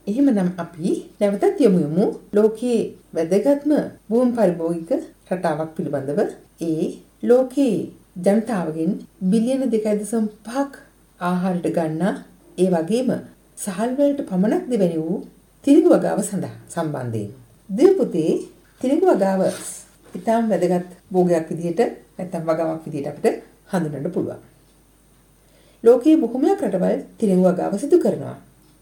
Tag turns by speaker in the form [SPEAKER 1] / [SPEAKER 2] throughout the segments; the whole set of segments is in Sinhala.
[SPEAKER 1] එහෙමනම් අපි නැවතත් යමු ලෝකයේ වැදගත්ම භූමි පරිභෝගික රටාවක් පිළිබඳව. ඒ ලෝකයේ ජනතාවගෙන් බිලියන 2.5ක් ආහාරයට ගන්නා ඒ වගේම සහල් වලට පමණක් දෙවැනි වූ තිරිඟු වගාව සඳහා සම්බන්ධයෙන්. දෙපොතේ තිරිඟු වගාව ඉතාම වැදගත් භෝගයක් විදිහට නැත්නම් වගාවක් විදිහට අපිට හඳුනන්න පුළුවන්. ලෝකයේ බොහෝමයක් රටවල් තිරිඟු වගාව සිදු කරනවා.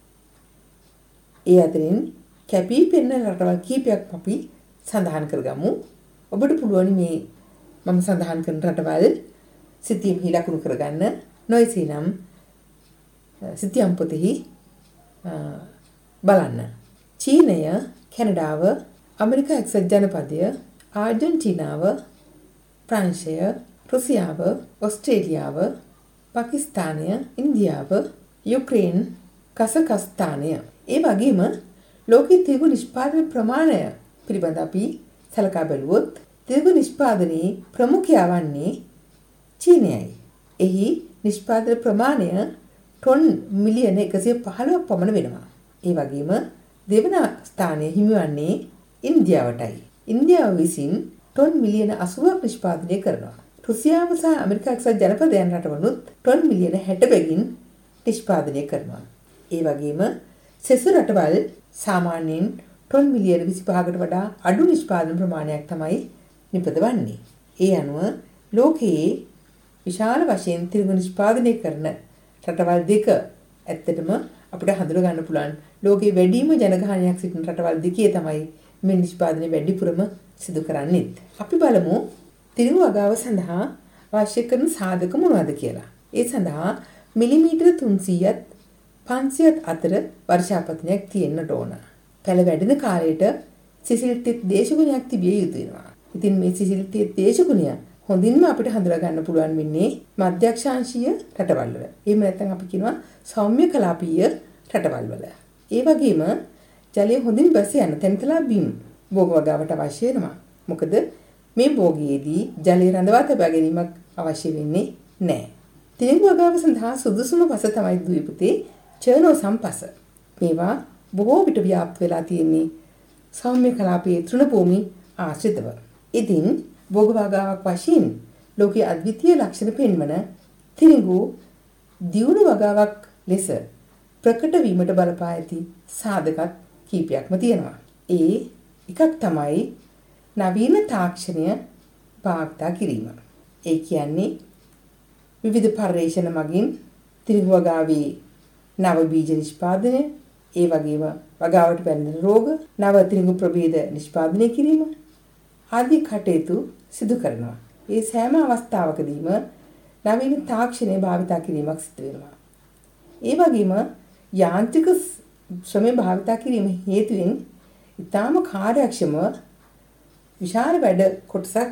[SPEAKER 1] ඒ අතරින් කැපී පෙනෙන රටවල් කීපයක් අපි සඳහන් කරගමු. ඔබට පුළුවන් මේ මම සඳහන් කරන රටවල් සිතියම්හි ලකුණු කරගන්න. නොයසේනම් සිතියම් පොතෙහි බලන්න. චීනය, කැනඩාව, ඇමරිකා එක්සත් ජනපදය, ආර්ජන්ටිනාව, ප්‍රංශය, රුසියාව, ඕස්ට්‍රේලියාව, පාකිස්තානය, ඉන්දියාව, යුක්‍රේන, කසකස්තානය. ඒ වගේම ලෝකයේ තිරිඟු නිෂ්පාදන ප්‍රමාණය පිළිබඳ අපි සලකා බැලුවොත් තිරිඟු නිෂ්පාදනයේ ප්‍රමුඛයා වන්නේ චීනයයි. එහි නිෂ්පාදන ප්‍රමාණය ටොන් මිලියන 115ක් පමණ වෙනවා. ඒ වගේම දෙවන ස්ථානය හිමිවන්නේ ඉන්දියාවටයි. ඉන්දියාව විසින් ටොන් මිලියන 80ක් නිෂ්පාදනය කරනවා. රුසියාව සහ ඇමරිකා එක්සත් ජනපදයන් රටවලුත් ටොන් මිලියන 60 බැගින් නිෂ්පාදනය කරනවා. ඒ වගේම සෙසු රටවල් සාමාන්‍යයෙන් ටොන් මිලියන 25කට වඩා අඩු නිෂ්පාදන ප්‍රමාණයක් තමයි නිපදවන්නේ. ඒ අනුව ලෝකයේ විශාල වශයෙන් තිරිඟු නිෂ්පාදනය කරන රටවල් දෙක ඇත්තටම අපිට හඳුනා ගන්න පුළුවන්. ලෝකයේ වැඩිම ජනගහනයක් සිටින රටවල් දෙකේ තමයි මේ නිෂ්පාදනය වැඩිපුරම සිදු කරන්නේ. අපි බලමු තිරිඟු වගාව සඳහා අවශ්‍ය කරන සාධක මොනවද කියලා. ඒ සඳහා මිලිමීටර 300ත් 500ත් අතර වර්ෂාපතනයක් තියෙන්නට ඕන. පැල වැඩෙන කාලයට සිසිල් තෙත් දේශගුණයක් තිබිය යුතු වෙනවා. ඉතින් මේ සිසිල් තෙත් දේශගුණය හොඳින්ම අපිට හඳුනා ගන්න පුළුවන් වෙන්නේ මධ්‍යක්ෂාංශීය රටවල් වල. එහෙම නැත්නම් අපි කියනවා සෞම්‍ය කලාපීය රටවල් වල. ඒ වගේම ජලය හොඳින් බැස යන තැන්තලා බිම් භෝග වගාවට අවශ්‍ය වෙනවා. මොකද මේ භෝගයේදී ජලය රඳවා තබා ගැනීමක් අවශ්‍ය වෙන්නේ නැහැ. තිරිඟු වගාව සඳහා සුදුසුම පස තමයි ද්වීපතේ චර්නෝසම් පස. මේවා බොහෝ විට ව්‍යාප්ත වෙලා තියෙන්නේ සෞම්‍ය කලාපයේ තෘණ භූමි ආශ්‍රිතව. ඉතින් භෝග වගාවක් වශයෙන් ලෝකයේ අද්විතීය ලක්ෂණ පෙන්වන තිරිඟු දියුණු වගාවක් ලෙස ප්‍රකට වීමට බලපා ඇති සාධකත් කීපයක්ම තියෙනවා. ඒ එකක් තමයි නවීන තාක්ෂණය භාවිත කිරීම. ඒ කියන්නේ විවිධ පර්යේෂණ මගින් තිරිඟු වගාවේ නව බීජ නිෂ්පාදනය, ඒ වගේම වගාවට පැමිණෙන රෝග, නව තිරිඟු ප්‍රභේද නිෂ්පාදනය කිරීම ආදී කටයුතු සිදු කරනවා. ඒ සෑම අවස්ථාවකදීම නවීන තාක්ෂණය භාවිත කිරීමක් සිදු වෙනවා. ඒ වගේම යාන්ත්‍රික ශ්‍රමය භාවිත කිරීම හේතුවෙන් ඉතාම කාර්යක්ෂමව විශාල වැඩ කොටසක්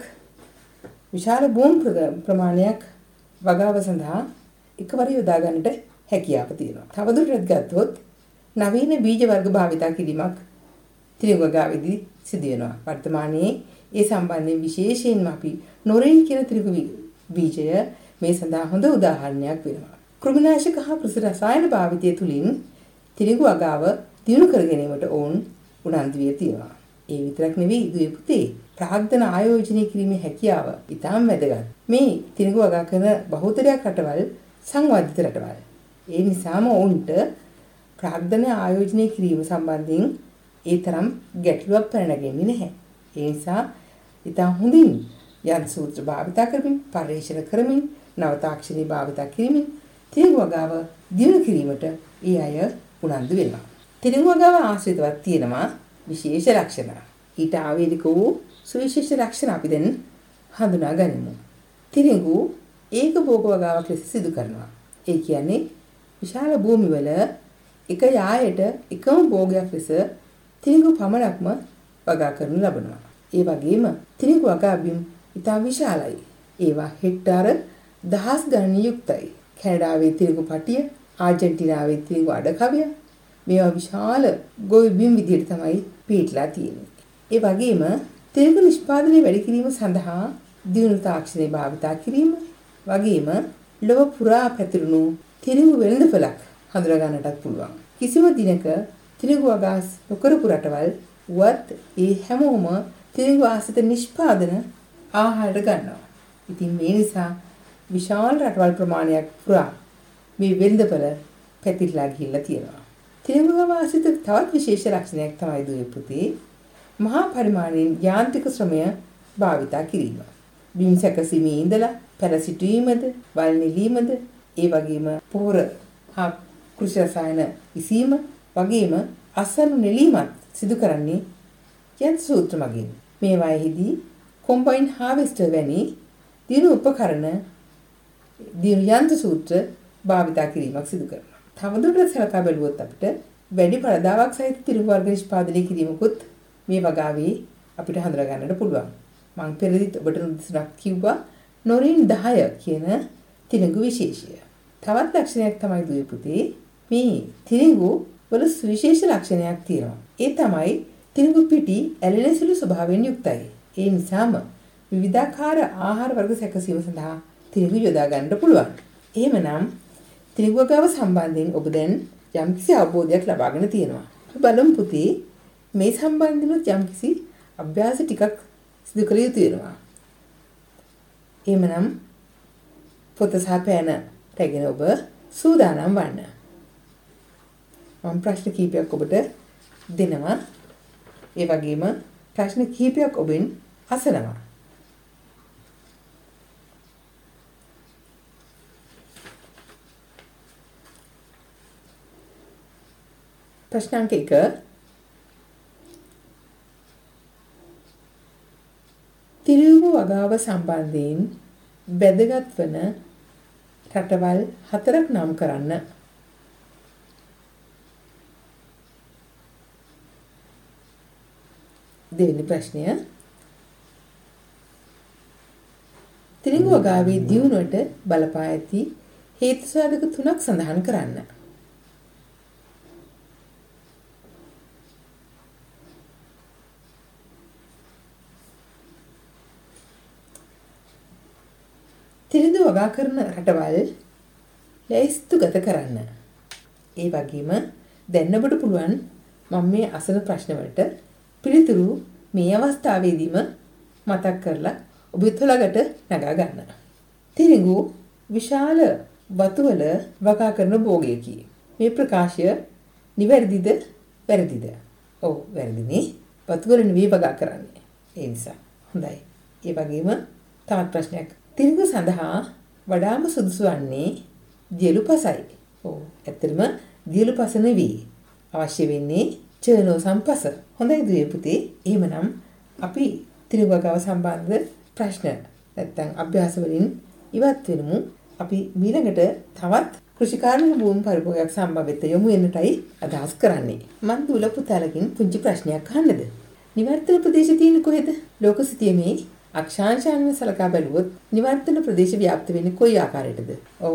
[SPEAKER 1] විශාල භූමි ප්‍රමාණයක් වගාව සඳහා එකවර යොදා ගන්නට හැකියාව තියෙනවා. තවදුරටත් ගත්තොත් නවීන බීජ වර්ග භාවිත කිරීමක් තිරිඟු වගාවේදී සිදු වෙනවා. වර්තමානයේ ඒ සම්බන්ධයෙන් විශේෂයෙන්ම අපි නොරෙන් කියන තිරිඟු බීජය මේ සඳහා හොඳ උදාහරණයක් වෙනවා. කෘමිනාශක හා කෘෂි රසායන භාවිතය තුළින් තිරිඟු වගාව දියුණු කර ගැනීමට ඕන් උනන්දු වී තියෙනවා. ඒ විතරක් නෙවෙයි ද්වීපතේ ප්‍රාග්ධන ආයෝජනය කිරීමේ හැකියාව ඉතාම වැදගත්. මේ තිරිඟු වගා කරන බහුතරයක් රටවල් සංවර්ධිත රටවල්. ඒ නිසාම ඔවුන්ට ප්‍රාග්ධන ආයෝජනය කිරීම සම්බන්ධයෙන් ඒ තරම් ගැටලුවක් පැනනගන්නේ නැහැ. ඒ නිසා ඉතා හොඳින් යන් සූත්‍ර භාවිත කරමින්, පර්යේෂණ කරමින්, නව තාක්ෂණي භාවිත කිරීමෙන් තිරිඟු වගාව දියුණු කිරීමට ඒ අය උනන්දු වෙනවා. තිරිඟු වගාව ආශ්‍රිතව තියෙනවා විශේෂ ලක්ෂණ. ඊට ආවේනික වූ සුවිශේෂ ලක්ෂණ අපි දැන් හඳුනා ගනිමු. තිරිඟු ඒක භෝග වගාවක් ලෙස සිදු කරනවා. ඒ කියන්නේ විශාල භූමිවල එක යායට එකම භෝගයක් ලෙස තිරිඟු පමණක්ම වගා කරනු ලබනවා. ඒ වගේම තිරිඟු වගාබිම් ඉතා විශාලයි. ඒවා හෙක්ටාර දහස් ගණන් යුක්තයි. කැනඩාවේ තිරිඟු පටිය, ආර්ජන්ටිනාවේ තිරිඟු අඩකවිය මේවා විශාල ගොවි බිම් විදිහට තමයි පිටලා තියෙන්නේ. ඒ වගේම තිරිඟු නිෂ්පාදනය වැඩි කිරීම සඳහා දියුණු තාක්ෂණය භාවිත කිරීම වගේම ලොව පුරා පැතිරුණු තිරිඟු වෙළඳපළක් හඳුනා ගන්නටත් පුළුවන්. කිසිම දිනක තිරිඟු වගාස් නොකරපු රටවල් වත් ඒ හැමෝම තිරිඟු ආශ්‍රිත නිෂ්පාදන ආහාරයට ගන්නවා. ඉතින් මේ නිසා විශාල රටවල් ප්‍රමාණයක් පුරා මේ වෙළඳපළ පැතිරලා ගිහිල්ලා තියෙනවා. තිරිඟු ගව ආශ්‍රිත තවත් විශේෂ ලක්ෂණයක් තමයි දුවේ පුතේ මහා පරිමාණයෙන් යාන්ත්‍රික ශ්‍රමය භාවිතා කිරීම. බිම් සැකසීමේ ඉඳලා පැරසිටීමද, වල් නිලීමද, ඒ වගේම පොහොර හා කෘෂි රසායන ඉසීම වගේම අසනු නෙලීමත් සිදු කරන්නේ යන්ත්‍ර සූත්‍ර මගින්. මේවාෙහිදී කොම්බයින් හාවෙස්ටර් වැනි දිනු උපකරණ දිනු යන්ත්‍ර සූත්‍ර භාවිතා කිරීමක් සිදු කරනවා. තවදුරටත් සලකා බැලුවොත් අපිට වැඩි ප්‍රදාවක් සහිත තිරිඟු වර්ග නිෂ්පාදනය කිරීමකුත් මේ වගාවේ අපිට හඳුනා ගන්නට පුළුවන්. මම පෙරදිත් ඔබට නිදසුනක් කිව්වා නොරින් 10 කියන තිරිඟු විශේෂය. තවත් ලක්ෂණයක් තමයි දුවේ පුතේ මේ තිරිඟු වල විශේෂ ලක්ෂණයක් තියෙනවා. ඒ තමයි තිරිඟු පිටි ඇලෙන සුළු ස්වභාවයෙන් යුක්තයි. ඒ නිසාම විවිධාකාර ආහාර වර්ග සැකසීම සඳහා තිරිඟු යොදා ගන්නට පුළුවන්. එහෙමනම් තිරිඟු ගාව සම්බන්ධයෙන් ඔබ දැන් යම්කිසි අවබෝධයක් ලබාගෙන තියෙනවා. අපි බලමු පුතේ මේ සම්බන්ධනොත් යම්කිසි අභ්‍යාස ටිකක් සිදු කළ යුතු වෙනවා. එහෙමනම් පොත සහ පෑන රැගෙන ඔබ සූදානම් වන්න. මම ප්‍රශ්න කිහිපයක් ඔබට දෙනවා. ඒ වගේම ප්‍රශ්න කිහිපයක් ඔබෙන් අසනවා. ප්‍රශ්න අංක 1 තිරිඟු වගාව සම්බන්ධයෙන් වැදගත් වන රටවල් 4ක් නම් කරන්න. දෙවෙනි ප්‍රශ්නය තිරිඟු වගාවේ දියුණුවට බලපා ඇති හේතු සාධක 3ක් සඳහන් කරන්න. තිරිඟු වගා කරන රටවල් ලැයිස්තුගත කරන්න. ඒ වගේම දැන් ඔබට පුළුවන් මම මේ අසන ප්‍රශ්න වලට පිළිතුරු මේ අවස්ථාවේදීම මතක් කරලා ඔබ හිතලකට නගා ගන්න. තිරිඟු විශාල වතුවල වගා කරන භෝගයකි. මේ ප්‍රකාශය නිවැරදිද වැරදිද? ඔව් වැරදිනේ. වතුවල නෙවෙයි වගා කරන්නේ. ඒ නිසා හොඳයි. ඒ වගේම තවත් ප්‍රශ්නයක්. තිරිඟු සඳහා වඩාම සුදුසු වන්නේ දියලුපසයි. ඔව් ඇත්තටම දියලුපස නෙවෙයි. අවශ්‍ය වෙන්නේ චර්නෝ සම්පස. හොඳයි දුවේ පුතේ. එහෙමනම් අපි තිරිඟු වගාව සම්බන්ධ ප්‍රශ්න නැත්තම් අභ්‍යාස වලින් ඉවත් වෙනමු. අපි ඊළඟට තවත් කෘෂිකාර්මික භූමි පරිභෝගයක් සම්බන්ධව යොමු වෙන්නටයි අදහස් කරන්නේ. මන් දුල පුතාලකින් පුංචි ප්‍රශ්නයක් අහන්නද? නිවර්තන ප්‍රදේශය තියෙන්නේ කොහෙද? ලෝක සිතියමේ අක්ෂාංශයන් සලකා බැලුවොත් නිවර්තන ප්‍රදේශ ව්‍යාප්ත වෙන්නේ කොයි ආකාරයටද?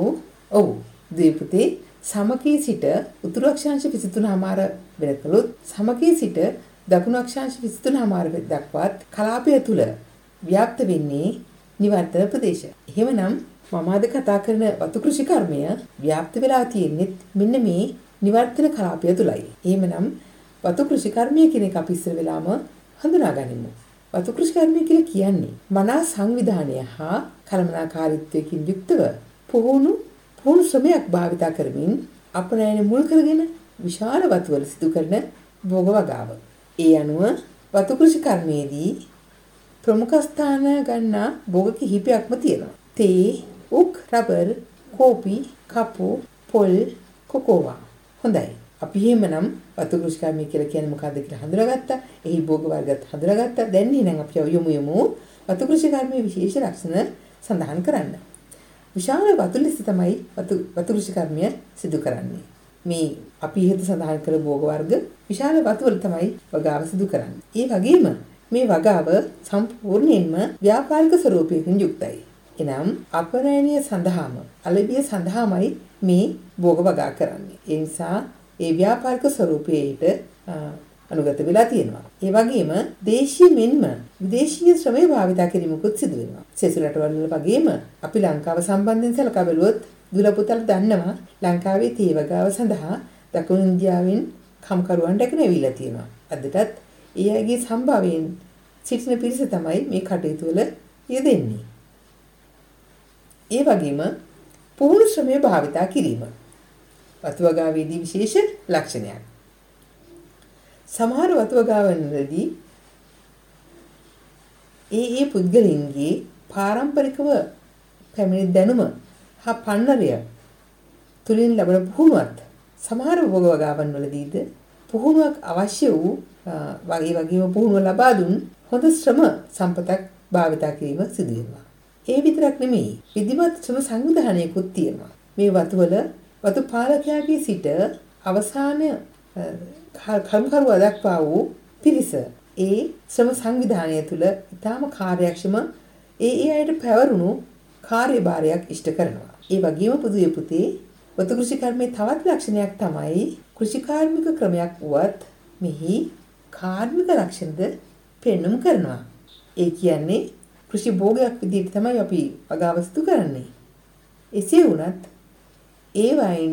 [SPEAKER 1] ඔව් දුවේ පුතේ සමකයේ සිට උතුරු අක්ෂාංශ 23මාර වෙනකලොත් සමකයේ සිට දකුණු අක්ෂාංශ 23මාර දක්වාත් කලාපය තුල ව්‍යාප්ත වෙන්නේ නිවර්තන ප්‍රදේශ. එහෙමනම් මම අද කතා කරන වතු කෘෂි කර්මය ව්‍යාප්ත වෙලා තියෙන්නේ මෙන්න මේ නිවර්තන කලාපය තුලයි. එහෙමනම් වතු කෘෂි කර්මය කියන එක අපි ඉස්සර වෙලාම හඳුනා ගනිමු. වතු කෘෂි කර්මය කියලා කියන්නේ මනා සංවිධානය හා කළමනාකාරීත්වයකින් යුක්තව පුහුණු ශ්‍රමයක් භාවිතා කරමින් අපනයන මුල් කරගෙන විශාල වතුවල සිදු කරන භෝග වගාව. ඒ අනුව වතු කෘෂි කර්මයේදී ප්‍රමුඛ ස්ථාන ගන්නා භෝග කිහිපයක්ම තියෙනවා. තේ, උක්, රබර්, කෝපි, කපු, පොල්, කොකෝවා. හොඳයි. අපි එහෙමනම් වතු කෘෂි කර්මය කියලා කියන්නේ මොකක්ද කියලා හඳුනාගත්තා. එහි භෝග වර්ගත් හඳුනාගත්තා. දැන් එහෙනම් අපි යමු වතු කෘෂි කර්මයේ විශේෂ ලක්ෂණ සඳහන් කරන්න. විශාල වතු ලෙස තමයි වතු කෘෂි කර්මය සිදු කරන්නේ. මේ අපි ඉහත සඳහන් කළ භෝග වර්ග විශාල වතු වල තමයි වගාව සිදු කරන්නේ. ඒ වගේම මේ වගාව සම්පූර්ණයෙන්ම ව්‍යාපාරික ස්වරූපයකින් යුක්තයි. එනම් අපනයනය සඳහාම අලෙවිය සඳහාමයි මේ භෝග වගා කරන්නේ. ඒ නිසා ඒ ව්‍යාපාරික ස්වරූපයට අනුගත වෙලා තියෙනවා. ඒ වගේම දේශීය මෙන්ම විදේශීය ශ්‍රමය භාවිතා කිරීමකුත් සිදු වෙනවා. සෙසු රටවල් වල වගේම අපි ලංකාව සම්බන්ධයෙන් සලකා බැලුවොත් දුල පුතල් දන්නවා ලංකාවේ තේ වගාව සඳහා දකුණු ඉන්දියාවෙන් කම්කරුවන් රැගෙන ඇවිල්ලා තියෙනවා. අදටත් ඒ අයගේ සම්භාවයෙන් සිටින පිරිස තමයි මේ කටයුතු වල යෙදෙන්නේ. ඒ වගේම පුහුණු ශ්‍රමය භාවිතා කිරීම වතුවගාවේදී විශේෂ ලක්ෂණයක්. සමහර වතුවගාවන්වලදී ඒ පුද්ගලයන්ගේ පාරම්පරිකව පැමිණි දැනුම හා පන්නරය තුලින් ලැබෙන පුහුණුවත් සමහර වතුවගාවන්වලදීද පුහුණුවක් අවශ්‍ය වූ වගේම පුහුණුව ලබා දුන් හොඳ ශ්‍රම සම්පතක් භාවිතා කිරීම සිදු වෙනවා. ඒ විතරක් නෙමෙයි විධිමත් ශ්‍රම සංවිධානයකුත් තියෙනවා. මේ වතුවල වතු පාලකයාගේ සිට අවසාන කම්කරුවා දක්වා වූ පිරිස ඒ ශ්‍රම සංවිධානය තුළ ඉතාම කාර්යක්ෂම ඒ අයට පැවරුණු කාර්යභාරයක් ඉෂ්ට කරනවා. ඒ වගේම පුදුවේ පුතේ වතු කෘෂි කර්මයේ තවත් ලක්ෂණයක් තමයි කෘෂි කාර්මික ක්‍රමයක් වුවත් මෙහි කාර්මික ලක්ෂණද පෙන්වුම් කරනවා. ඒ කියන්නේ කෘෂි භෝගයක් විදිහට තමයි අපි වගාව සිදු කරන්නේ. එසේ වුණත් ඒ වයින්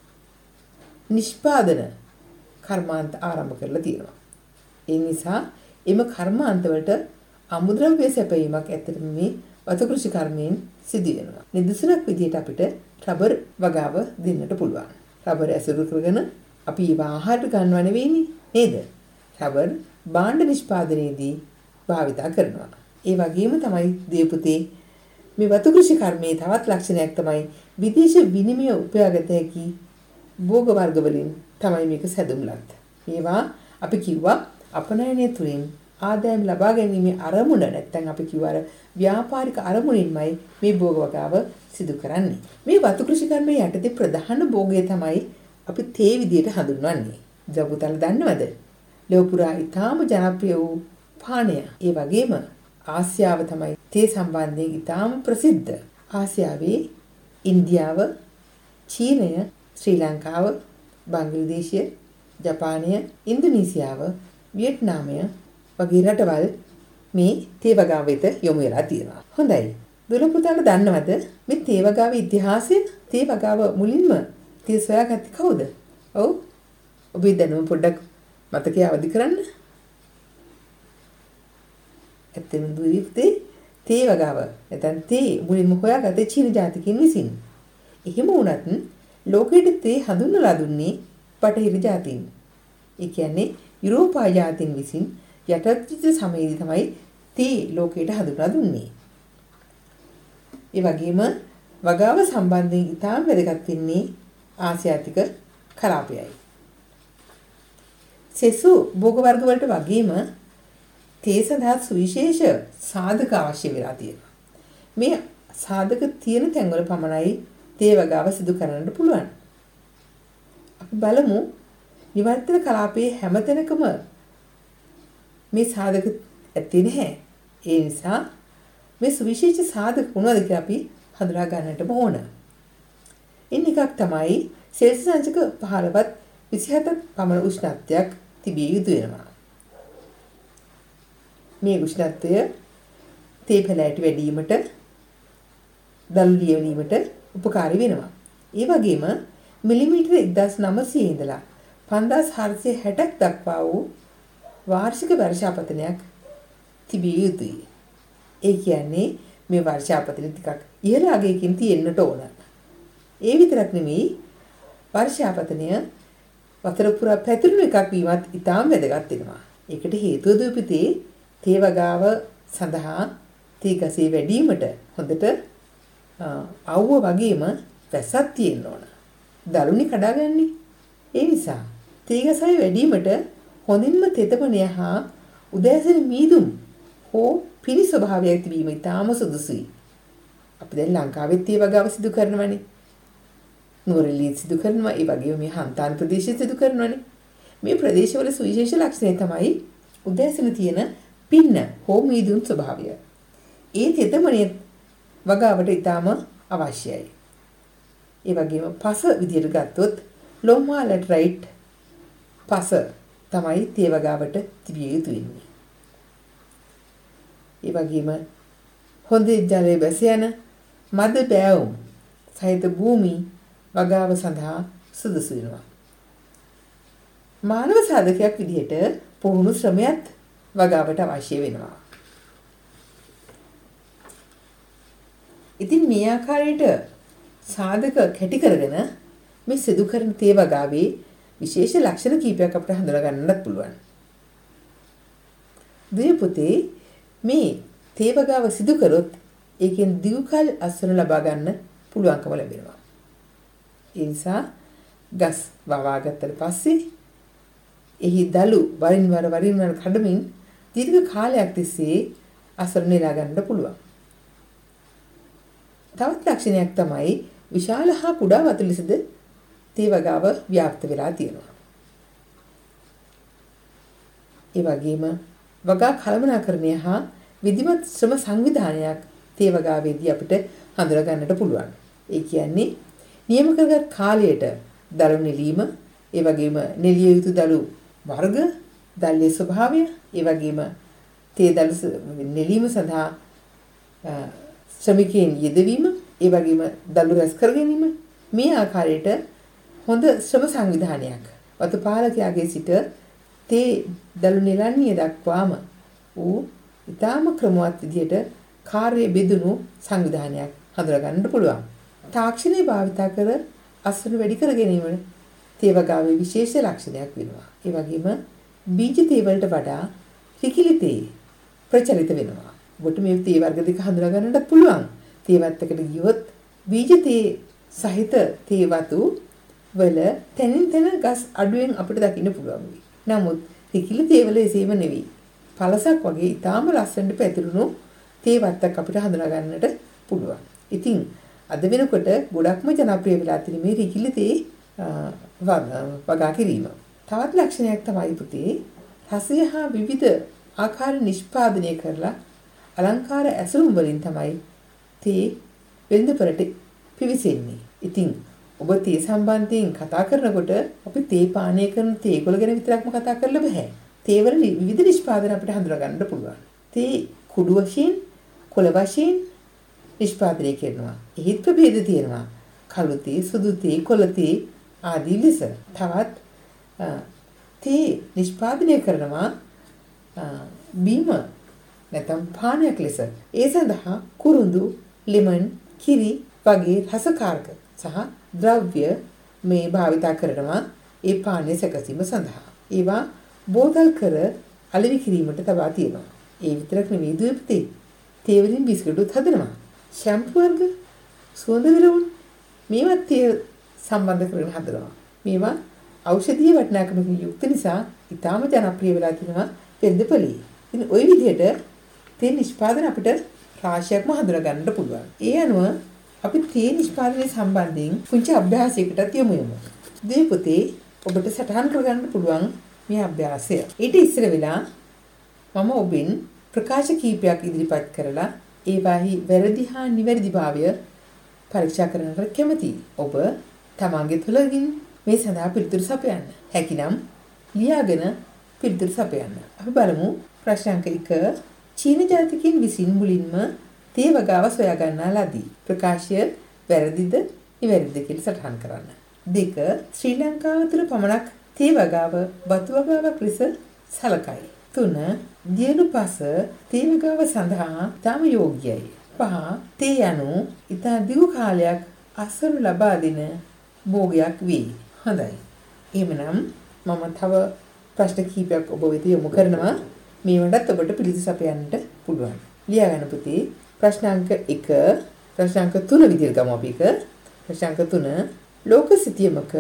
[SPEAKER 1] නිෂ්පාදන කර්මාන්ත ආරම්භ කරලා තියෙනවා. ඒ නිසා එම කර්මාන්ත වලට අමුද්‍රව්‍ය සැපයීමක් ඇත්තටම මේ වතු කෘෂි කර්මයෙන් සිදු වෙනවා. නිදසුනක් විදිහට අපිට රබර් වගාව දෙන්නට පුළුවන්. රබර් ඇසුරු කරගෙන අපි ඒවා ආහාරට ගන්නව නෙවෙයිනේ නේද? රබර් භාණ්ඩ නිෂ්පාදනයේදී භාවිතා කරනවා. ඒ වගේම තමයි දේපුතේ මේ වතු කෘෂි කර්මයේ තවත් ලක්ෂණයක් තමයි විදේශ විනිමය උපයාගත හැකි භෝග වර්ග වලින් තමයි මේක සැදුම්ලත්. මේවා අපි කිව්වා අපනයනය තුලින් ආදායම් ලබා ගැනීමේ අරමුණ නැත්නම් අපි කිව්වා ව්‍යාපාරික අරමුණින්මයි මේ භෝග වගාව සිදු කරන්නේ. මේ වතු කෘෂි කර්මයේ යටතේ ප්‍රධාන භෝගය තමයි අපි තේ විදියට හඳුන්වන්නේ. ජබුතල දන්නවද? ලෝක පුරා ඉතාම ජනප්‍රිය වූ පානය. ඒ වගේම ආසියාව තමයි තේ සම්බන්ධයෙන් ඉතාම ප්‍රසිද්ධ. ආසියාවේ ඉන්දියාව, චීනය, ශ්‍රී ලංකාව, බංග්ලාදේශය, ජපානය, ඉන්දුනීසියාව, වියට්නාමය වගේ රටවල් මේ තේ වගාව වෙත යොමු වෙලා තියෙනවා. හොඳයි. දුර පුතාලා දන්නවද මේ තේ වගාවේ ඉතිහාසය? තේ වගාව මුලින්ම තේ සොයාගත්තේ කවුද? ඔව්. ඔබේ දැනුම පොඩ්ඩක් මතකයේ අවදි කරන්න. ඇත්තම දුරිත්තේ තේ වගාව නැත්නම් තේ මුලින්ම හොයාගත්තේ චීන ජාතිකයන් විසින්. එහෙම වුණත් ලෝකෙට තේ හඳුන්වලා දුන්නේ බටහිර ජාතීන්. ඒ කියන්නේ යුරෝපා ජාතීන් විසින් යටත්විජ සමයේදී තමයි තේ ලෝකෙට හඳුන්වලා දුන්නේ. ඒ වගේම වගාව සම්බන්ධයෙන් ඉතාම වැදගත් වෙන්නේ ආසියාතික කලාපයයි. සෙසු භෝග වර්ග වලට වගේම තේ සඳහා සුවිශේෂ සාධක අවශ්‍ය වෙලා තියෙනවා. මේ සාධක තියෙන තැන්වල පමණයි තේ වගාව සිදු කරන්නට පුළුවන්. අපි බලමු නිවර්තන කලාපයේ හැමතැනකම මේ සාධක ඇත්තේ නැහැ. ඒ නිසා මේ සුවිශේෂ සාධක මොනවද කියලා අපි හඳුනා ගන්නට ඕන. ඉන් එකක් තමයි සෙල්සියස් අංශක 15ත් 27ත් පමණ උෂ්ණත්වයක් තිබිය යුතු වෙනවා. මේ උෂ්ණත්වය තේ පැලෑටි වැඩිවීමට දළු ලියවීමට උපකාරී වෙනවා. ඒ වගේම මිලිමීටර 1900 ඉඳලා 5460ක් දක්වා වූ වාර්ෂික වර්ෂාපතනයක් තිබිය යුතුයි. ඒ කියන්නේ මේ වර්ෂාපතනය ටිකක් ඉහළ අගයකින් තියෙන්නට ඕන. ඒ විතරක් නෙමෙයි වර්ෂාපතනය වතුර පුරා පැතිරුණු එකක් වීමත් ඉතාම වැදගත් වෙනවා. ඒකට හේතුව දුපිතේ තේ වගාව සඳහා තේ ගසේ වැඩිවීමට හොඳට අවුව වගේම වැස්සක් තියෙන්න ඕන. දලුනි කඩාගන්නේ. ඒ නිසා තේ ගසයි වැඩිවීමට හොඳින්ම තෙතමනය හා උදෑසන මීදුම් හෝ පිරි ස්වභාවයක් තිබීම ඉතාම සුදුසුයි. අපි දැන් ලංකාවෙත් තේ වගාව සිදු කරනවනේ. නුවරඑළිය සිදු කරනවා. ඒ වගේම මේ හන්තාන ප්‍රදේශය සිදු කරනවනේ. මේ ප්‍රදේශවල සුවිශේෂ ලක්ෂණය තමයි උදෑසන තියෙන පින්න හෝ මීදුම් ස්වභාවය. ඒ තෙතමනය වගාවට ඉතාම අවශ්‍යයි. ඒ වගේම පස විදියට ගත්තොත් ලෝමා ලැටරයිට් පස තමයි තේ වගාවට තිබිය යුතු වෙන්නේ. ඒ වගේම හොඳ ජලය බැස යන මද බෑවුම් සහිත භූමි වගාව සඳහා සුදුසු වෙනවා. මානව සාධකයක් විදිහට පුහුණු ශ්‍රමයත් වගාවට අවශ්‍ය වෙනවා. ඉතින් මේ ආකාරයට සාධක කැටි කරගෙන මේ සිදු කරන තේ වගාවේ විශේෂ ලක්ෂණ කීපයක් අපිට හඳුනා ගන්නත් පුළුවන්. දෙපොතේ මේ තේ වගාව සිදු කරොත් ඒකෙන් දීර්ඝකාල අස්වන ලබා ගන්න පුළුවන්කම ලැබෙනවා. ඒ නිසා ගස් වවාගත්තට පස්සේ එහි දලු වරින් වර කඩමින් දීර්ඝ කාලයක් තිස්සේ අස්වන නෙලා ගන්න පුළුවන්. තවත් ලක්ෂණයක් තමයි විශාල හා කුඩා වතු ලෙසද තේ වගාව ව්‍යාප්ත වෙලා තියෙනවා. ඒ වගේම වගා කළමනාකරණය හා විධිමත් ශ්‍රම සංවිධානයක් තේ වගාවේදී අපිට හඳුනා ගන්නට පුළුවන්. ඒ කියන්නේ නියම කරගත් කාලයට දළු නෙලීම, ඒ වගේම නෙලිය යුතු දළු වර්ග, දල්ලේ ස්වභාවය, ඒ වගේම තේ දළු නෙලීම සඳහා ශ්‍රමිකයන් යෙදවීම, ඒ වගේම දළු රැස් කර ගැනීම, මේ ආකාරයට හොඳ ශ්‍රම සංවිධානයක් වතු පාලකයාගේ සිට තේ දළු නෙලන්නේ දක්වාම ඌ ඊටාම ක්‍රමවත් විදිහට කාර්ය බෙදුණු සංවිධානයක් හඳුනා ගන්නට පුළුවන්. තාක්ෂණය භාවිත කර අස්වන වැඩි කර ගැනීම තේ වගාවේ විශේෂ ලක්ෂණයක් වෙනවා. ඒ වගේම බීජ තේ වලට වඩා රිකිලි තේ ප්‍රචලිත වෙනවා. ඔබට මේ තේ වර්ග දෙක හඳුනා ගන්නට පුළුවන්. තේ වත්තකට ගියොත් බීජ තේ සහිත තේ වතු වල තනින් තන ගස් අඩුවෙන් අපිට දකින්න පුළුවන් වෙයි. නමුත් රිකිලි තේ වල එසේම නෙවෙයි. පළසක් වගේ ඊටාම ලස්සනට පැතිරුණු තේ වත්තක් අපිට හඳුනා ගන්නට පුළුවන්. ඉතින් අද වෙනකොට ගොඩක්ම ජනප්‍රිය වෙලා තියෙන මේ රිකිලි තේ වගා කිරීම. තවත් ලක්ෂණයක් තමයි පුතේ රසය හා විවිධ ආකාර නිෂ්පාදනය කරලා අලංකාර ඇසුරුම් වලින් තමයි තේ වෙළඳපොළට පිවිසෙන්නේ. ඉතින් ඔබ තේ සම්බන්ධයෙන් කතා කරනකොට අපි තේ පානය කරන තේකොළ ගැන විතරක්ම කතා කරලා බෑ. තේ වල විවිධ නිෂ්පාදන අපිට හඳුනා ගන්න පුළුවන්. තේ කුඩු වශයෙන්, කොළ වශයෙන් නිෂ්පාදනය කරනවා. එහිත් ප්‍රභේද තියෙනවා. කළු තේ, සුදු තේ, කොළ තේ ආදී ලෙස. තවත් තේ නිෂ්පාදනය කරනවා බීම නැත්නම් පානයක් ලෙස. ඒ සඳහා කුරුඳු, ලෙමන්, කිරි වගේ රසකාරක සහ ද්‍රව්‍ය මේ භාවිතා කරනවා ඒ පානය සැකසීම සඳහා. ඒවා බෝතල් කර අලෙවි කිරීමට තබා තියෙනවා. ඒ විතරක් නෙවෙයි දුපතේ තේ වලින් බිස්කටුත් හදනවා. ෂැම්පු වර්ග, සුවඳ විලවුන් මේවත් තේ සම්බන්ධ කරගෙන හදනවා. මේවා ඖෂධීය වටිනාකමකින් යුක්ත නිසා ඉතාම ජනප්‍රිය වෙලා තිනවා වෙළඳපොළේ. ඉතින් ওই විදිහට තේ නිෂ්පාදන අපිට රාශියක්ම හඳුනා ගන්නට පුළුවන්. ඒ අනුව අපි තේ නිෂ්පාදනය සම්බන්ධයෙන් පුංචි අභ්‍යාසයකටත් යමු. මේ පොතේ ඔබට සටහන් කරගන්න පුළුවන් මේ අභ්‍යාසය. ඊට ඉස්සර වෙලා මම ඔබෙන් ප්‍රකාශ කීපයක් ඉදිරිපත් කරලා ඒවාහි වැරදි හා නිවැරදිභාවය පරීක්ෂා කරන්නට කැමතියි. ඔබ තමන්ගේ තුලින් මේ සඳහා පිළිතුරු සපයන්න. හැකිනම් ලියාගෙන පිළිතුරු සපයන්න. අපි බලමු ප්‍රශ්න අංක 1. චීන ජාතිකයන් විසින් මුලින්ම තේ වගාව සොයා ගන්නා ලදී. ප්‍රකාශය වැරදිද නිවැරදිද කියලා සටහන් කරන්න. 2. ශ්‍රී ලංකාව තුළ පමණක් තේ වගාව බතු වගාවක් ලෙස සැලකයි. 3. දියුණු පස තේ වගාව සඳහා තාම යෝග්‍යයි. 5. තේ යනු ඉතා දිගු කාලයක් අසවනු ලබා දෙන භෝගයක් වේ. හොඳයි. එහෙමනම් මම තව ප්‍රශ්න කිහිපයක් ඔබ වෙත යොමු කරනවා. මේවටත් ඔබට පිළිතුරු සපයන්නට පුළුවන්. ලියා ගන්න පුතේ. ප්‍රශ්න අංක 1, ප්‍රශ්න අංක 3 විදිහට ගමු අපි එක. ප්‍රශ්න අංක 3 ලෝක සිතියමක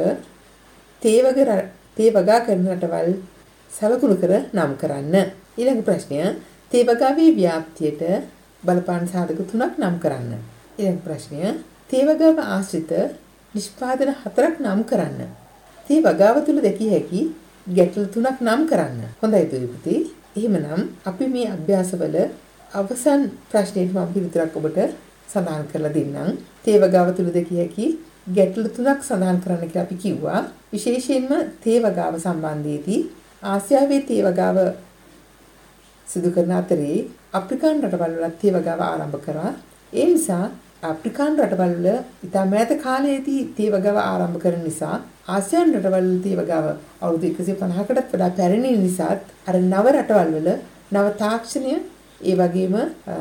[SPEAKER 1] තේ වගා කරන රටවල් සලකුණු කර නම් කරන්න. ඊළඟ ප්‍රශ්නය තේ වගාවේ ව්‍යාප්තියට බලපාන සාධක 3ක් නම් කරන්න. ඊළඟ ප්‍රශ්නය තේ වගාව ආශ්‍රිත නිෂ්පාදන 4ක් නම් කරන්න. තේ වගාව තුල දැකිය හැකි ගැටලු 3ක් නම් කරන්න. හොඳයි දුපුතේ. එහෙමනම් අපි මේ අභ්‍යාසවල අවසන් ප්‍රශ්නෙට මම පිළිතුරක් ඔබට සඳහන් කරලා දෙන්නම්. තේ වගාව තුල දැකිය හැකි ගැටලු 3ක් සඳහන් කරන්න කියලා අපි කිව්වා. විශේෂයෙන්ම තේ වගාව සම්බන්ධයේදී ආසියාවේ තේ වගාව සිදු කරන අතරේ අප්‍රිකානු රටවල් වල තේ වගාව ආරම්භ කරා. ඒ නිසා අප්‍රිකානු රටවල් වල ඉතා මෑත කාලයේදී තේ වගාව ආරම්භ කරන නිසා ආසියානු රටවල් තේ වගාව අවුරුදු 150කටත් වඩා පැරණි නිසාත් අර නව රටවල් වල නව තාක්ෂණය ඒ වගේම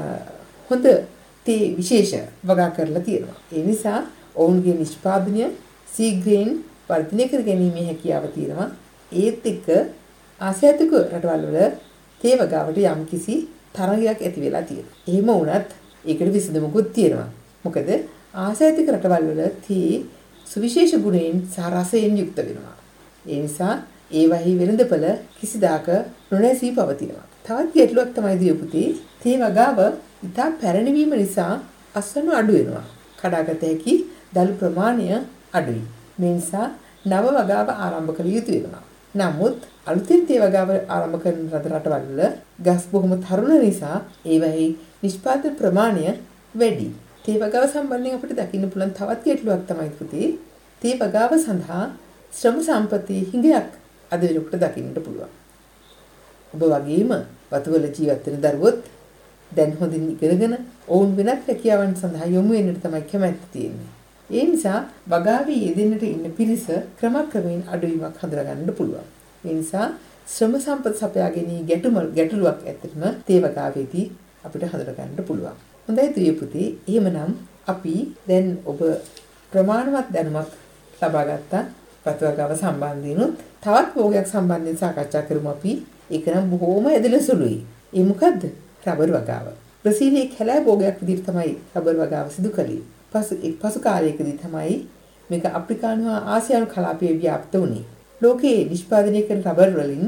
[SPEAKER 1] හොඳ තේ විශේෂ වගා කරලා තියෙනවා. ඒ නිසා ඔවුන්ගේ නිෂ්පාදනය ශීඝ්‍රයෙන් වර්ධනය කර ගැනීමේ හැකියාව තියෙනවා. ඒත් එක්ක ආසියාතික රටවල් වල තේ වගාවට යම්කිසි තරගයක් ඇති වෙලා තියෙනවා. එහෙම වුණත් ඒකට විසඳුමකුත් තියෙනවා. මොකද ආසියාතික රටවල් වල තේ සුවිශේෂ ගුණයෙන් සහ රසයෙන් යුක්ත වෙනවා. ඒ නිසා ඒවහි වෙළඳපළ කිසිදාක නොනැසී පවතිනවා. තවත් ගැටලුවක් තමයි දිය පුතේ තේ වගාව ඉතා පැරණි වීම නිසා අස්වනු අඩු වෙනවා. කඩාගත හැකි දළු ප්‍රමාණය අඩුයි. මේ නිසා නව වගාව ආරම්භ කළ යුතු වෙනවා. නමුත් අලුතෙන් තේ වගාව ආරම්භ කරන රටවල් වල ගස් බොහොම තරුණ නිසා ඒවහි නිෂ්පාදන ප්‍රමාණය වැඩි. තේ වගාව සම්බන්ධයෙන් අපිට දකින්න පුළුවන් තවත් ගැටලුවක් තමයි පුතේ තේ වගාව සඳහා ශ්‍රම සම්පත්තියේ හිඟයක් අද වෙනකොට දකින්නට පුළුවන්. ඔබ වගේම වතුවල ජීවත් වෙන දරුවොත් දැන් හොඳින් ඉගෙනගෙන ඔවුන් වෙනත් රැකියාවන් සඳහා යොමු වෙන්නට තමයි කැමැත්ත තියෙන්නේ. ඒ නිසා වගාවේ යෙදෙන්නට ඉන්න පිරිස ක්‍රමක්‍රමයෙන් අඩුවීමක් හඳුනා ගන්නට පුළුවන්. ඒ නිසා ශ්‍රම සම්පත් සපයා ගැනීම ගැටලුවක් ඇත්තටම තේ වගාවේදී අපිට හඳුනා ගන්නට පුළුවන්. හොඳයි දුවේ පුතේ. එහෙමනම් අපි දැන් ඔබ ප්‍රමාණවත් දැනුමක් ලබා ගත්තා වතු වගාව සම්බන්ධයෙන් තවත් භෝගයක් සම්බන්ධයෙන් සාකච්ඡා කරමු අපි. ඒක නම් බොහොම ඇදලා සුළුයි. ඒ මොකද්ද? රබර් වගාව. බ්‍රසීලයේ කැලෑ භෝගයක් විදිහට තමයි රබර් වගාව සිදු කළේ. පසු කාලයකදී තමයි මේක අප්‍රිකානු හා ආසියානු කලාපයේ ව්‍යාප්ත වුණේ. ලෝකයේ නිෂ්පාදනය කරන රබර් වලින්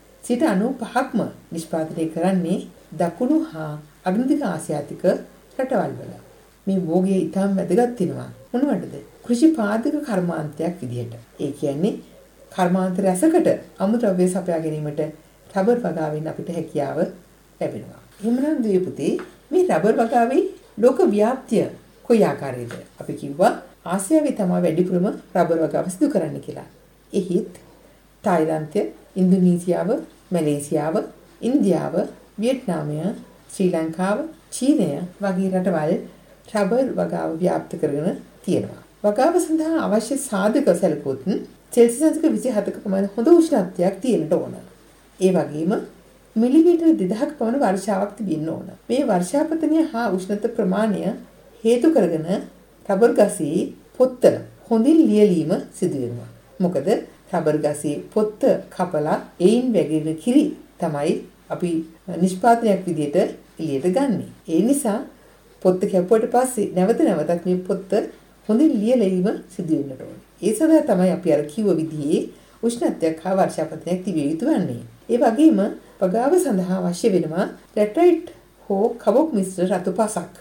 [SPEAKER 1] 95%ක්ම නිෂ්පාදනය කරන්නේ දකුණු හා අග්‍රදිග ආසියාතික රටවල් වල. මේ භෝගය ඉතාම වැදගත් වෙනවා. මොනවටද? කෘෂි පාදක කර්මාන්තයක් විදිහට. ඒ කියන්නේ කර්මාන්ත රැසකට අමුද්‍රව්‍ය සපයා ගැනීමට රබර් වගාවෙන් අපිට හැකියාව ලැබෙනවා. එහෙමනම් දුවේ පුතේ මේ රබර් වගාවේ ලෝක ව්‍යාප්තිය කොයි ආකාරයේද? අපි කිව්වා ආසියාවේ තමයි වැඩිපුරම රබර් වගාව සිදු කරන්න කියලා. එහිත් තායිලන්තය, ඉන්දුනීසියාව, මැලේසියාව, ඉන්දියාව, වියට්නාමය, ශ්‍රී ලංකාව, චීනය වගේ රටවල් රබර් වගාව ව්‍යාප්ත කරගෙන තියෙනවා. වගාව සඳහා අවශ්‍ය සාධක සැලකුවොත් සෙල්සියස් 27ක පමණ හොඳ උෂ්ණත්වයක් තියෙන්න ඕන. ඒ වගේම මිලිමීටර් 2000ක පමණ වර්ෂාවක් තිබෙන්න ඕන. මේ වර්ෂාපතනය හා උෂ්ණත ප්‍රමාණය හේතු කරගෙන රබර් ගසේ පොත්ත හොඳින් ලියලීම සිදු වෙනවා. මොකද රබර් ගසේ පොත්ත කපලා එයින් වැగిරෙන කිරි තමයි අපි නිෂ්පාදනයක් විදිහට එළියට ගන්නෙ. ඒ නිසා පොත්ත කැපුවට පස්සේ නැවතත් මේ පොත්ත හොඳින් ලියලීම සිදු වෙන්නට ඕනේ. ඒ සඳහා තමයි අපි අර කිව්ව විදිහේ උෂ්ණත්වයක් හා වර්ෂාපතනයක් තිබිය යුතු වන්නේ. ඒ වගේම වගාව සඳහා අවශ්‍ය වෙනවා ලැටරයිට් හෝ කබොක් මිශ්‍ර රතු පසක්.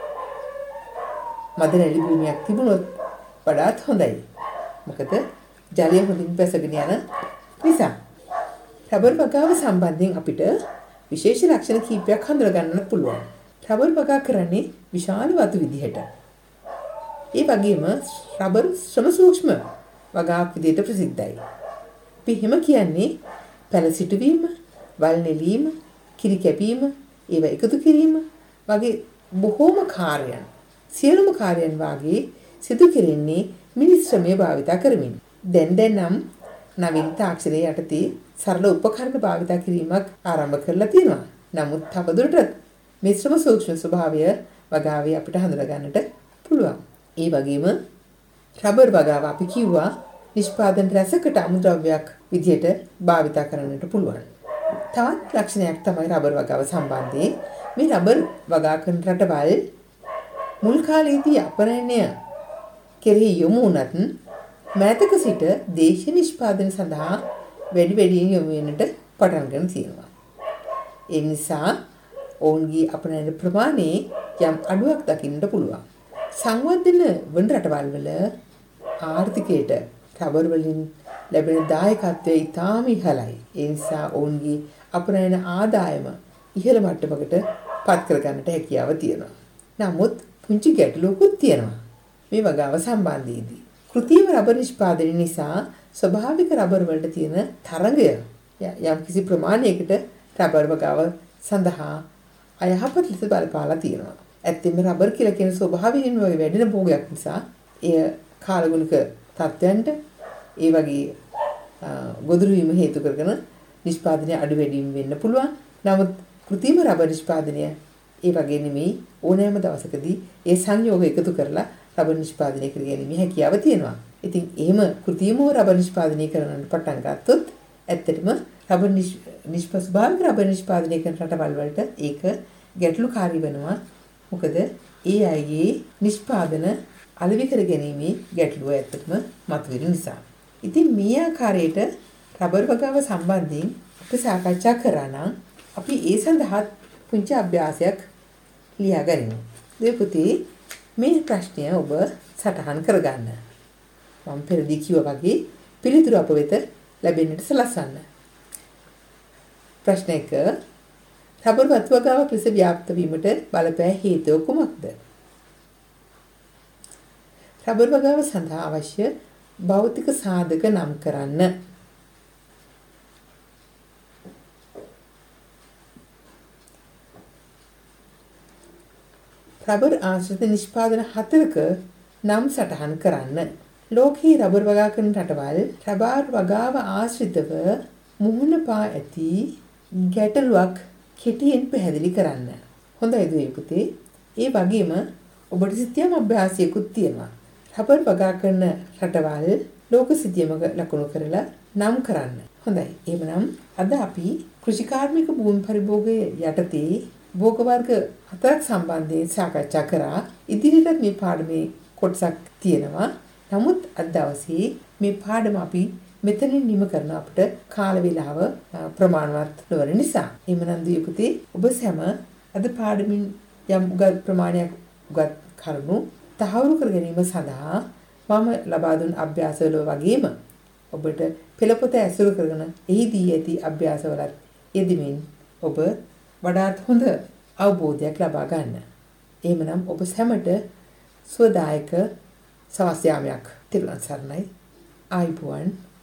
[SPEAKER 1] මද නැලි භූමියක් තිබුණොත් වඩාත් හොඳයි. මොකද ජලය හොඳින් පැසගෙන යන නිසා. රබර් වගාව සම්බන්ධයෙන් අපිට විශේෂ ලක්ෂණ කීපයක් හඳුනා ගන්නත් පුළුවන්. රබර් වගා කරන්නේ විශාල වතු විදිහට. ඒ වගේම රබර් ශ්‍රම සූක්ෂම වගාවක් විදිහට ප්‍රසිද්ධයි. අපි හිම කියන්නේ පැල සිටුවීම, වල් නෙලීම, කිරි කැපීම, ඒව එකතු කිරීම වගේ බොහෝම කාර්යයන් සියලුම කාර්යයන් වාගේ සිදු කෙරෙන්නේ මිනිස් ශ්‍රමය භාවිතා කරමින්. දැන් නම් නවීන තාක්ෂණයේ යටතේ සරල උපකරණ භාවිතා කිරීමක් ආරම්භ කරලා තියෙනවා. නමුත් තවදුරටත් මේ ශ්‍රම සූක්ෂම ස්වභාවය වගාවේ අපිට හඳුනා ගන්නට පුළුවන්. ඒ වගේම රබර් වගාව අපි කිව්වා නිෂ්පාදන රසකට අමුද්‍රව්‍යයක් විදිහට භාවිතා කරන්නට පුළුවන්. තවත් ලක්ෂණයක් තමයි රබර් වගාව සම්බන්ධයෙන් මේ රබර් වගා කරන රටවල් මුල් කාලයේදී අපනයනය කෙරෙහි යොමු වුණත් මෑතක සිට දේශීය නිෂ්පාදන සඳහා වැඩියෙන් යොමු වෙන්නට පටන් ගන්න තියෙනවා. ඒ නිසා ඔවුන්ගේ අපනයන ප්‍රමාණයේ යම් අඩුවක් දකින්නට පුළුවන්. සංවර්ධන වන රටවල් වල ආර්ථිකයට රබර් වලින් ලැබෙන දායකත්වය ඉතාම ඉහළයි. ඒ නිසා ඔවුන්ගේ අපනයන ආදායම ඉහළ මට්ටමකට පත් කර ගන්නට හැකියාව තියෙනවා. නමුත් පුංචි ගැටලුවකුත් තියෙනවා මේ වගාව සම්බන්ධයේදී. කෘත්‍රිම රබර් නිෂ්පාදනය නිසා ස්වභාවික රබර් වලට තියෙන තරඟය යම් කිසි ප්‍රමාණයකට රබර් වගාව සඳහා අයහපත් ලෙස බලපාලා තියෙනවා. ඇත්තෙම රබර් කියලා කියන ස්වභාවයෙන්ම වගේ වැඩෙන භෝගයක් නිසා එය කාලගුණික තත්ත්වයන්ට ඒ වගේ ගොදුරු වීම හේතු කරගෙන නිෂ්පාදනය අඩු වැඩි වෙන්න පුළුවන්. නමුත් කෘත්‍රිම රබර් නිෂ්පාදනය ඒ වගේ නෙමෙයි. ඕනෑම දවසකදී ඒ සංයෝග එකතු කරලා රබර් නිෂ්පාදනය කර ගැනීමේ හැකියාව තියෙනවා. ඉතින් එහෙම කෘත්‍රිමව රබර් නිෂ්පාදනය කරන්න පටන් ගත්තොත් ඇත්තටම රබර් නිෂ්පස්භාවික රබර් නිෂ්පාදනය කරන රටවල් වලට ඒක ගැටලුකාරී වෙනවා. මොකද ඒ අයගේ නිෂ්පාදන අලෙවි කර ගැනීමේ ගැටලුව ඇත්තටම මතුවෙන නිසා. ඉතින් මේ ආකාරයට රබර් වගාව සම්බන්ධයෙන් අපි සාකච්ඡා කරා නම් අපි ඒ සඳහා පුංචි අභ්‍යාසයක් ලියා ගනිමු. දෙපොතේ මේ ප්‍රශ්නය ඔබ සටහන් කරගන්න. මම පෙරදී කිව්වා වගේ පිළිතුරු අප වෙත ලැබෙන්නට සලස්වන්න. ප්‍රශ්න 1. රබර් වතු වගාවක් ලෙස ව්‍යාප්ත වීමට බලපෑ හේතුව කුමක්ද? රබර් වගාව සඳහා අවශ්‍ය භෞතික සාධක නම් කරන්න. රබර් ආශ්‍රිත නිෂ්පාදන 4ක නම් සටහන් කරන්න. ලෝකයේ රබර් වගා කරන රටවල් රබර් වගාව ආශ්‍රිතව මුහුණ පා ඇති ගැටලුවක් කෙටියෙන් පැහැදිලි කරන්න. හොඳයි දුවේ පුතේ. ඒ වගේම ඔබට සිතියම් අභ්‍යාසයකුත් තියෙනවා. රබර් වගා කරන රටවල් ලෝක සිතියමක ලකුණු කරලා නම් කරන්න. හොඳයි. එහෙමනම් අද අපි කෘෂිකාර්මික භූමි පරිභෝගය යටතේ භෝග වර්ග 4ක් සම්බන්ධයෙන් සාකච්ඡා කරා. ඉදිරියට මේ පාඩමේ කොටසක් තියෙනවා. නමුත් අද දවසේ මේ පාඩම අපි මෙතනින් නිම කරන අපිට කාල වේලාව ප්‍රමාණවත් නොවන නිසා. එහෙමනම් දුවේ පුතේ ඔබ සැම අද පාඩමින් යම් උගත් ප්‍රමාණයක් උගත් කරුණු තහවුරු කර ගැනීම සඳහා මම ලබා දුන් අභ්‍යාසවල වගේම ඔබට පෙළපොත ඇසුරු කරගෙන එහිදී ඇති අභ්‍යාසවලත් යෙදෙමින් ඔබ වඩාත් හොඳ අවබෝධයක් ලබා ගන්න. එහෙමනම් ඔබ සැමට සුවදායක සවස් යාමයක්. තිරුවන් සරණයි. ආයුබෝවන්.